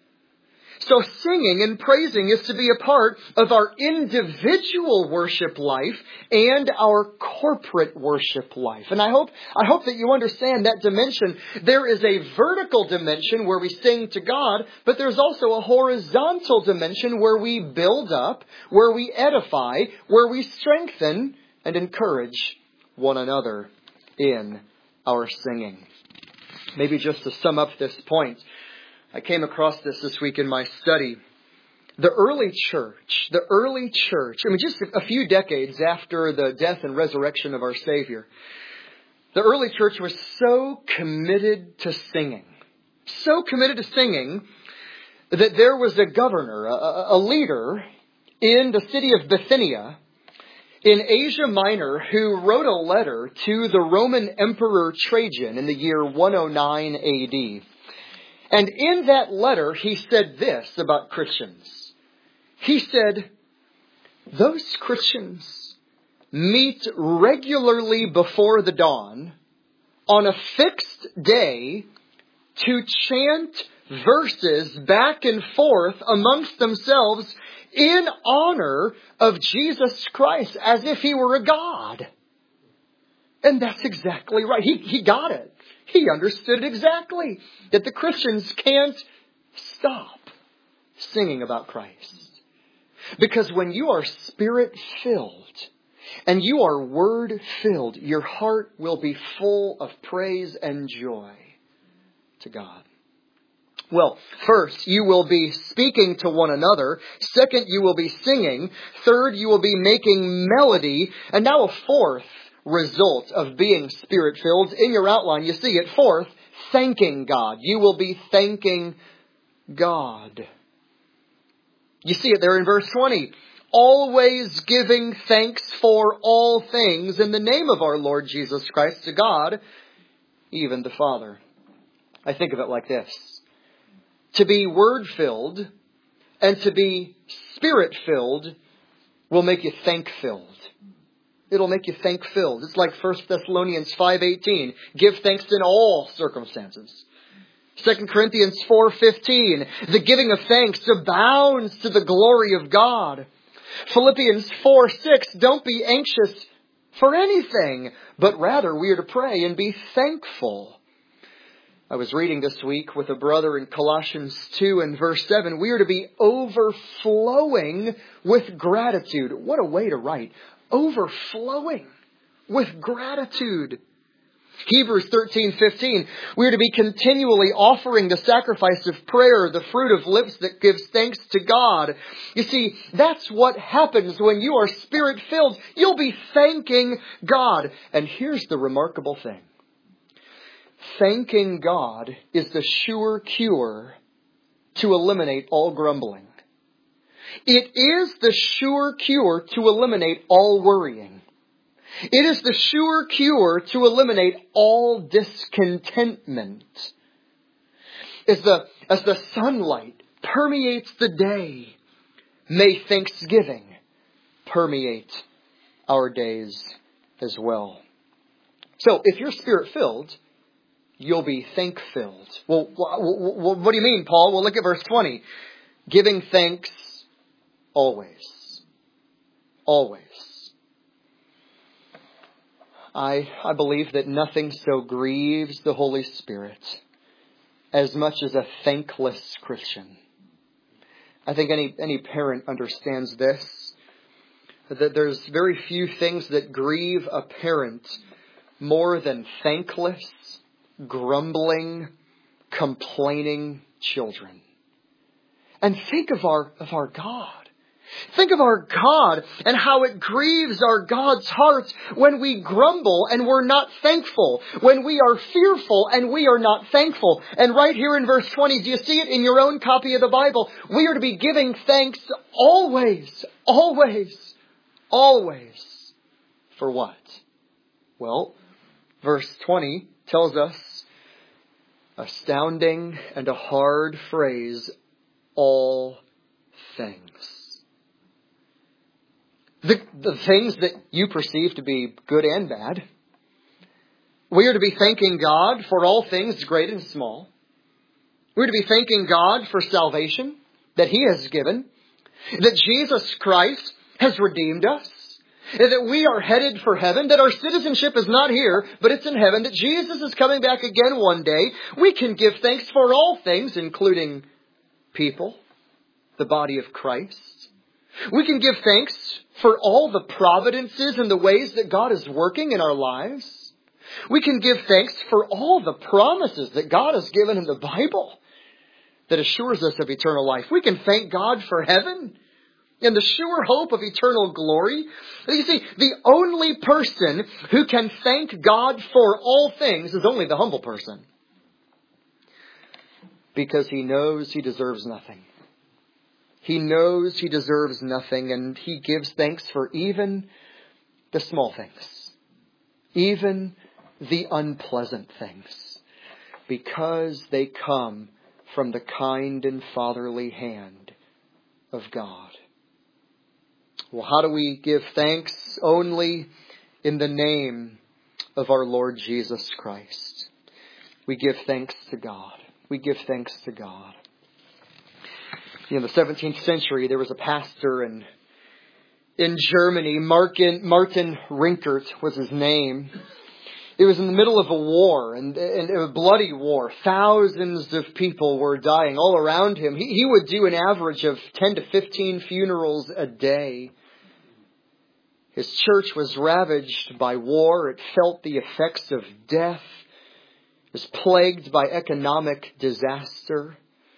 So singing and praising is to be a part of our individual worship life and our corporate worship life. And I hope, I hope that you understand that dimension. There is a vertical dimension where we sing to God, but there's also a horizontal dimension where we build up, where we edify, where we strengthen and encourage one another in our singing. Maybe just to sum up this point, I came across this this week in my study. The early church, the early church, I mean, just a few decades after the death and resurrection of our Savior, the early church was so committed to singing, so committed to singing that there was a governor, a, a leader in the city of Bithynia in Asia Minor who wrote a letter to the Roman Emperor Trajan in the year one oh nine A D. And in that letter, he said this about Christians. He said, those Christians meet regularly before the dawn on a fixed day to chant verses back and forth amongst themselves in honor of Jesus Christ as if he were a god. And that's exactly right. He, he got it. He understood it exactly. That the Christians can't stop singing about Christ. Because when you are Spirit-filled and you are Word-filled, your heart will be full of praise and joy to God. Well, first, you will be speaking to one another. Second, you will be singing. Third, you will be making melody. And now a fourth result of being Spirit-filled. In your outline, you see it. Fourth, thanking God. You will be thanking God. You see it there in verse twenty. Always giving thanks for all things in the name of our Lord Jesus Christ to God, even the Father. I think of it like this. To be Word-filled and to be Spirit-filled will make you thank-filled. It'll make you thank-filled. It's like First Thessalonians five eighteen. Give thanks in all circumstances. Second Corinthians four fifteen. The giving of thanks abounds to the glory of God. Philippians four six. Don't be anxious for anything, but rather we are to pray and be thankful. I was reading this week with a brother in Colossians two and verse seven. We are to be overflowing with gratitude. What a way to write. Overflowing with gratitude. Hebrews thirteen fifteen. We are to be continually offering the sacrifice of prayer, the fruit of lips that gives thanks to God. You see, that's what happens when you are Spirit-filled. You'll be thanking God. And here's the remarkable thing. Thanking God is the sure cure to eliminate all grumbling. It is the sure cure to eliminate all worrying. It is the sure cure to eliminate all discontentment. As the, as the sunlight permeates the day, may thanksgiving permeate our days as well. So if you're Spirit-filled, you'll be thank-filled. Well, what do you mean, Paul? Well, look at verse twenty. Giving thanks always. Always. I, I believe that nothing so grieves the Holy Spirit as much as a thankless Christian. I think any, any parent understands this. That there's very few things that grieve a parent more than thankless, grumbling, complaining children. And think of our, of our God. Think of our God and how it grieves our God's heart when we grumble and we're not thankful, when we are fearful and we are not thankful. And right here in verse twenty, do you see it in your own copy of the Bible? We are to be giving thanks always, always, always. For what? Well, verse twenty tells us astounding and a hard phrase, all things. The, the things that you perceive to be good and bad. We are to be thanking God for all things great and small. We're to be thanking God for salvation that He has given. That Jesus Christ has redeemed us. That we are headed for heaven. That our citizenship is not here, but it's in heaven. That Jesus is coming back again one day. We can give thanks for all things, including people, the body of Christ. We can give thanks for all the providences and the ways that God is working in our lives. We can give thanks for all the promises that God has given in the Bible that assures us of eternal life. We can thank God for heaven and the sure hope of eternal glory. You see, the only person who can thank God for all things is only the humble person. Because he knows he deserves nothing. He knows he deserves nothing, and he gives thanks for even the small things. Even the unpleasant things. Because they come from the kind and fatherly hand of God. Well, how do we give thanks? Only in the name of our Lord Jesus Christ. We give thanks to God. We give thanks to God. In the seventeenth century, there was a pastor in, in Germany. Martin, Martin Rinkert was his name. It was in the middle of a war, and, and a bloody war. Thousands of people were dying all around him. He, he would do an average of ten to fifteen funerals a day. His church was ravaged by war. It felt the effects of death. It was plagued by economic disaster.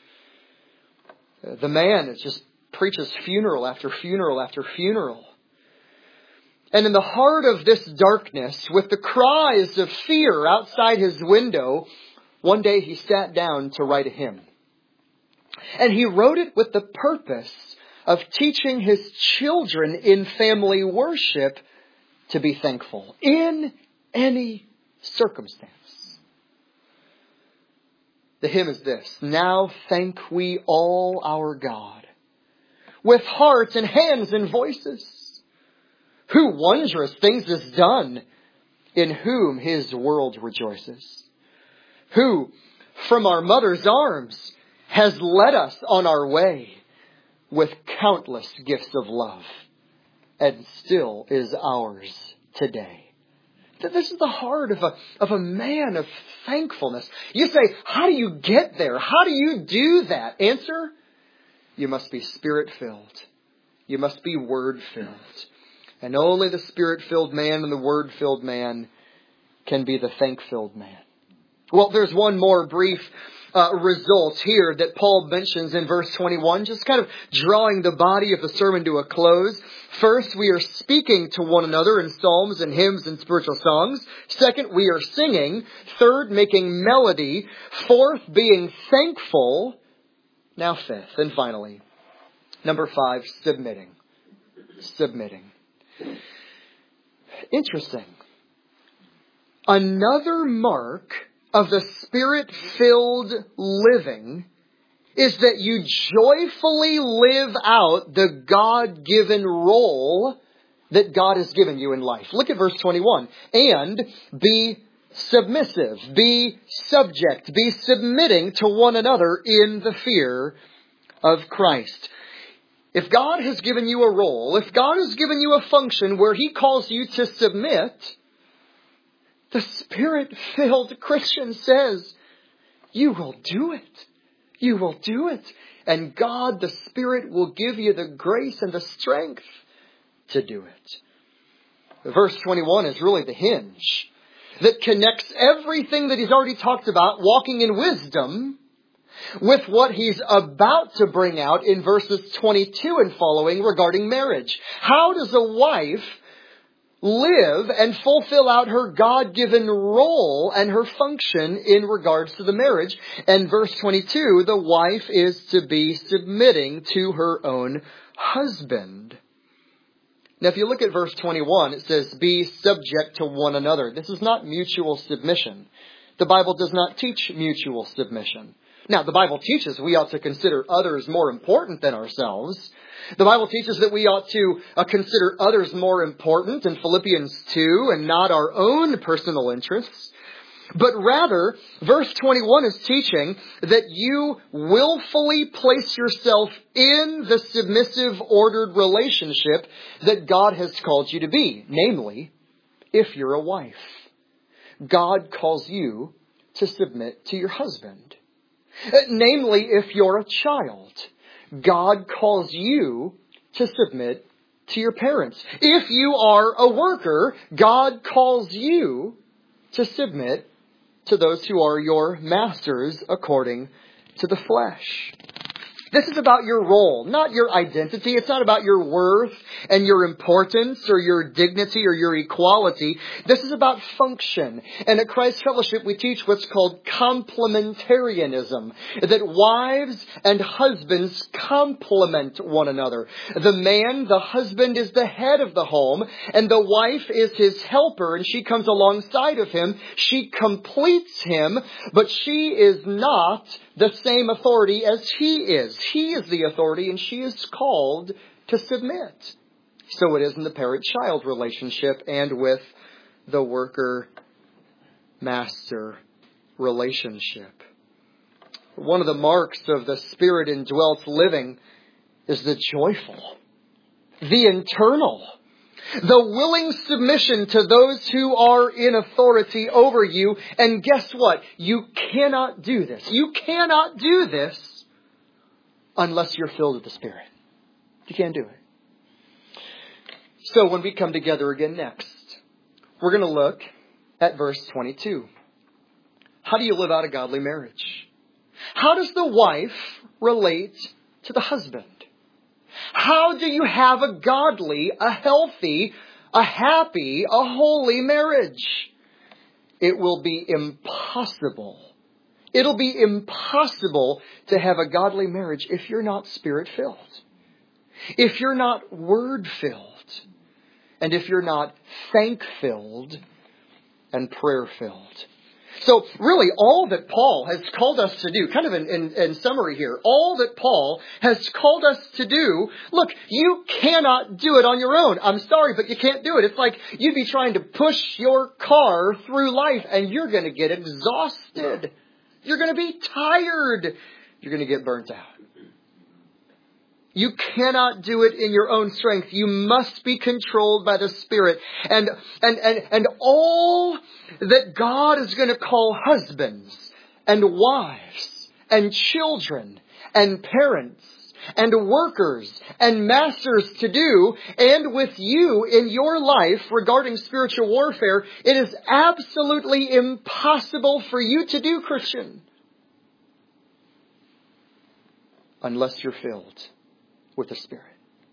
The man just preaches funeral after funeral after funeral. And in the heart of this darkness, with the cries of fear outside his window, one day he sat down to write a hymn. And he wrote it with the purpose of teaching his children in family worship to be thankful in any circumstance. The hymn is this: now thank we all our God, with hearts and hands and voices, who wondrous things has done, in whom His world rejoices, who from our mother's arms has led us on our way with countless gifts of love, and still is ours today. This is the heart of a, of a man of thankfulness. You say, how do you get there? How do you do that? Answer, you must be Spirit-filled. You must be Word-filled. And only the Spirit-filled man and the Word-filled man can be the thank-filled man. Well, there's one more brief uh, result here that Paul mentions in verse twenty-one, just kind of drawing the body of the sermon to a close. First, we are speaking to one another in psalms and hymns and spiritual songs. Second, we are singing. Third, making melody. Fourth, being thankful. Now fifth, and finally, number five, submitting. Submitting. Interesting. Another mark of the Spirit-filled living is that you joyfully live out the God-given role that God has given you in life. Look at verse twenty-one. And be submissive, be subject, be submitting to one another in the fear of Christ. If God has given you a role, if God has given you a function where He calls you to submit, the Spirit-filled Christian says, you will do it. You will do it. And God, the Spirit, will give you the grace and the strength to do it. Verse twenty-one is really the hinge that connects everything that he's already talked about, walking in wisdom, with what he's about to bring out in verses twenty-two and following regarding marriage. How does a wife live and fulfill out her God-given role and her function in regards to the marriage? And verse twenty-two, the wife is to be submitting to her own husband. Now, if you look at verse twenty-one, it says, be subject to one another. This is not mutual submission. The Bible does not teach mutual submission. Now, the Bible teaches we ought to consider others more important than ourselves. The Bible teaches that we ought to uh, consider others more important in Philippians two and not our own personal interests. But rather, verse twenty-one is teaching that you willfully place yourself in the submissive, ordered relationship that God has called you to be. Namely, if you're a wife, God calls you to submit to your husband. Namely, if you're a child, God calls you to submit to your parents. If you are a worker, God calls you to submit to those who are your masters according to the flesh. This is about your role, not your identity. It's not about your worth and your importance or your dignity or your equality. This is about function. And at Christ Fellowship, we teach what's called complementarianism, that wives and husbands complement one another. The man, the husband, is the head of the home, and the wife is his helper, and she comes alongside of him. She completes him, but she is not the same authority as he is. He is the authority, and she is called to submit. So it is in the parent-child relationship and with the worker-master relationship. One of the marks of the Spirit-indwelt living is the joyful, the internal, the willing submission to those who are in authority over you. And guess what? You cannot do this. You cannot do this unless you're filled with the Spirit. You can't do it. So when we come together again next, we're going to look at verse twenty-two. How do you live out a godly marriage? How does the wife relate to the husband? How do you have a godly, a healthy, a happy, a holy marriage? It will be impossible. It'll be impossible to have a godly marriage if you're not Spirit-filled, if you're not Word-filled, and if you're not thank-filled and prayer-filled. So really, all that Paul has called us to do, kind of in, in, in summary here, all that Paul has called us to do, look, you cannot do it on your own. I'm sorry, but you can't do it. It's like you'd be trying to push your car through life, and you're going to get exhausted. You're going to be tired. You're going to get burnt out. You cannot do it in your own strength. You must be controlled by the Spirit. And, and, and, and all that God is going to call husbands and wives and children and parents and workers and masters to do, and with you in your life regarding spiritual warfare, it is absolutely impossible for you to do, Christian, unless you're filled with the Spirit.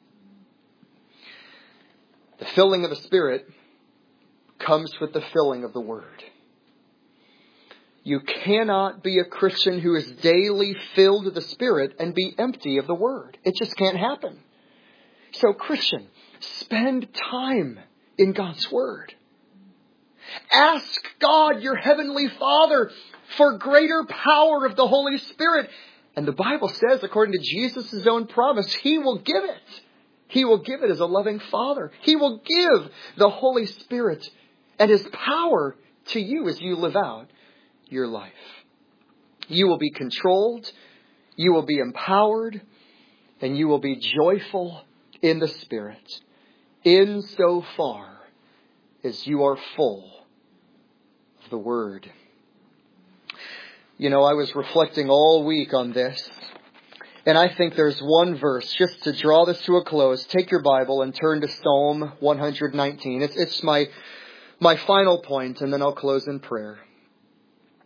The filling of the Spirit comes with the filling of the Word. You cannot be a Christian who is daily filled with the Spirit and be empty of the Word. It just can't happen. So, Christian, spend time in God's Word. Ask God, your Heavenly Father, for greater power of the Holy Spirit. And the Bible says, according to Jesus' own promise, He will give it. He will give it as a loving Father. He will give the Holy Spirit and His power to you as you live out your life. You will be controlled, you will be empowered, and you will be joyful in the Spirit, insofar as you are full of the Word. You know, I was reflecting all week on this, and I think there's one verse, just to draw this to a close. Take your Bible and turn to Psalm one nineteen. It's, it's my, my final point, and then I'll close in prayer.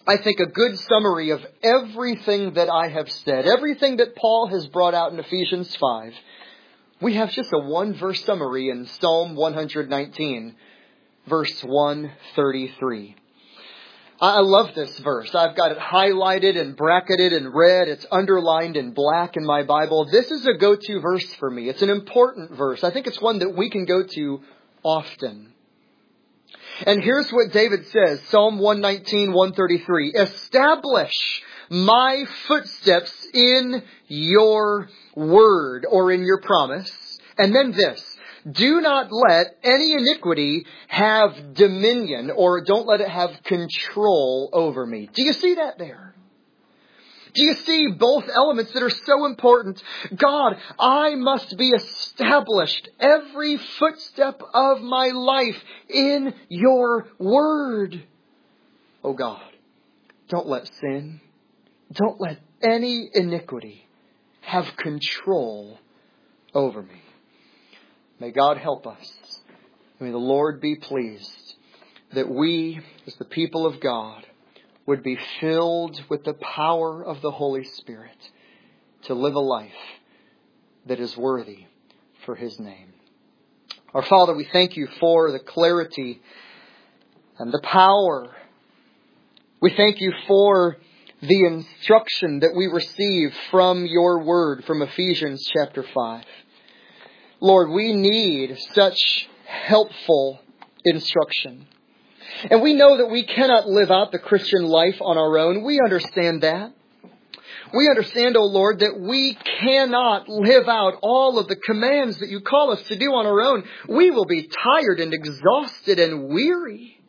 I think, a good summary of everything that I have said, everything that Paul has brought out in Ephesians five. We have just a one-verse summary in Psalm one nineteen, verse one thirty-three. I love this verse. I've got it highlighted and bracketed and red. It's underlined in black in my Bible. This is a go-to verse for me. It's an important verse. I think it's one that we can go to often. And here's what David says, Psalm one nineteen, one thirty-three. Establish my footsteps in your word, or in your promise. And then this. Do not let any iniquity have dominion, or don't let it have control over me. Do you see that there? Do you see both elements that are so important? God, I must be established every footstep of my life in your word. Oh God, don't let sin, don't let any iniquity have control over me. May God help us. May the Lord be pleased that we, as the people of God, would be filled with the power of the Holy Spirit to live a life that is worthy for His name. Our Father, we thank You for the clarity and the power. We thank You for the instruction that we receive from Your word, from Ephesians chapter five. Lord, we need such helpful instruction. And we know that we cannot live out the Christian life on our own. We understand that. We understand, O Lord, that we cannot live out all of the commands that You call us to do on our own. We will be tired and exhausted and weary.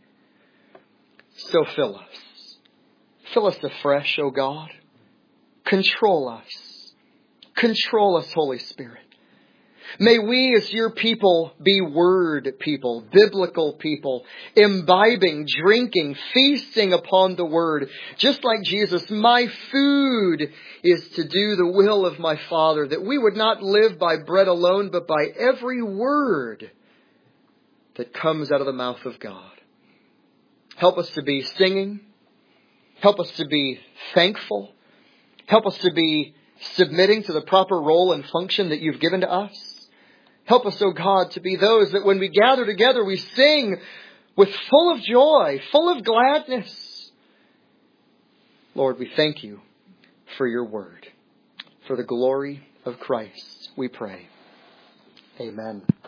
So fill us. Fill us afresh, O God. Control us. Control us, Holy Spirit. May we as Your people be word people, biblical people, imbibing, drinking, feasting upon the word. Just like Jesus, my food is to do the will of my Father, that we would not live by bread alone, but by every word that comes out of the mouth of God. Help us to be singing. Help us to be thankful. Help us to be submitting to the proper role and function that You've given to us. Help us, O God, to be those that when we gather together, we sing with full of joy, full of gladness. Lord, we thank You for Your word. For the glory of Christ, we pray. Amen.